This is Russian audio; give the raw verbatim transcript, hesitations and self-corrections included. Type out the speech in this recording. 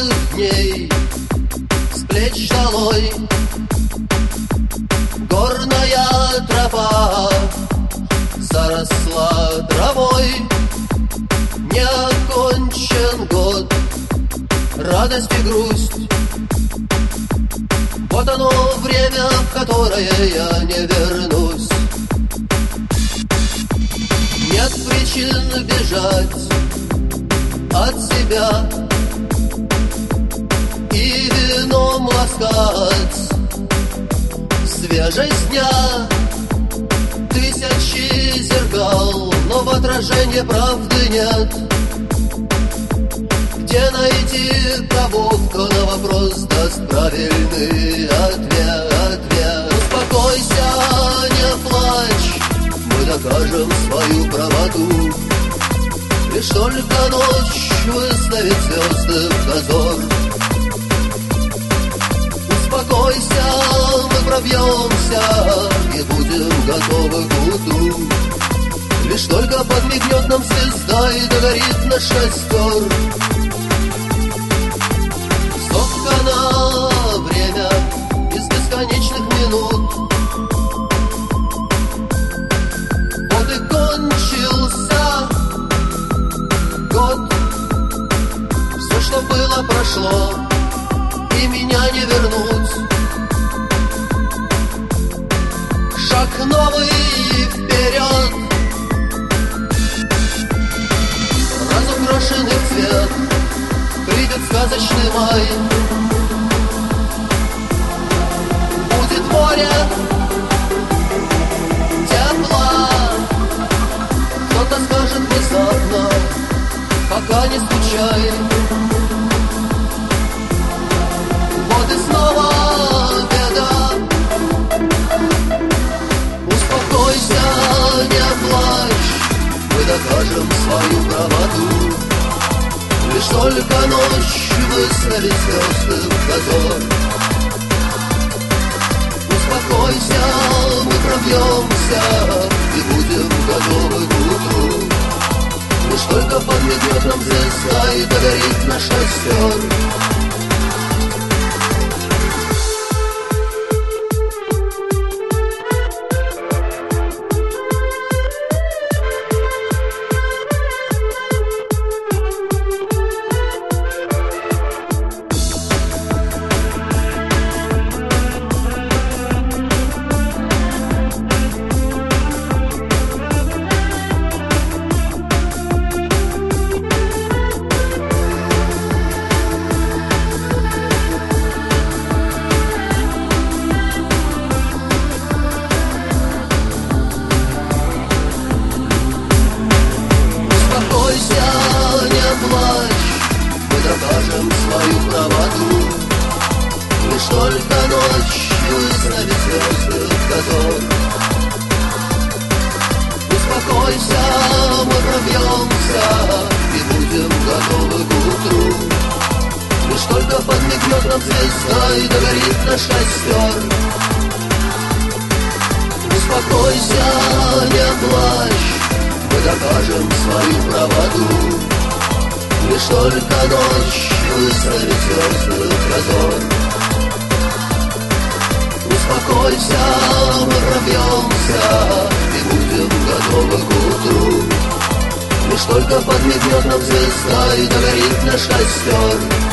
прошлых дней с плеч долой. Горная тропа заросла травой. Не окончен год, радость и грусть. Вот оно время, в которое я не вернусь. Нет причин бежать от себя и вином ласкать свежесть дня. Тысячи зеркал, но в отражении правды нет. Где найти того, кто на вопрос даст правильный ответ, ответ? Успокойся, не плачь, мы докажем свою правоту. Лишь только ночь выставит звезды в дозор. Успокойся, мы пробьемся и будем готовы к утру. Лишь только подмигнет нам звезда и догорит наш костер. Соткано время из бесконечных минут. Вот и кончился год. Все, что было, прошло, и меня не вернуть. Шаг новый вперед, разукрашенный цвет, придет сказочный май. Будет море тепла, кто-то скажет внезапно, пока не скучай. Вот и снова беда. Успокойся, не плачь, мы докажем свою правоту. Лишь только ночь выставит звезды в дозор. Успокойся, мы пробьемся и будем готовы к утру. Лишь только подмигнет нам звезда и догорит наш костер. Докажем свою правоту. Лишь только ночь выставит звезды в дозор. Успокойся, мы пробьемся и будем готовы к утру. Лишь только подмигнет нам звезда и догорит наш костер. Успокойся, не плачь, мы докажем свою правоту. Лишь только ночь выставит звезды в дозор. Успокойся, мы пробьемся и будем готовы к утру. Лишь только подмигнет нам звезда и догорит наш костер.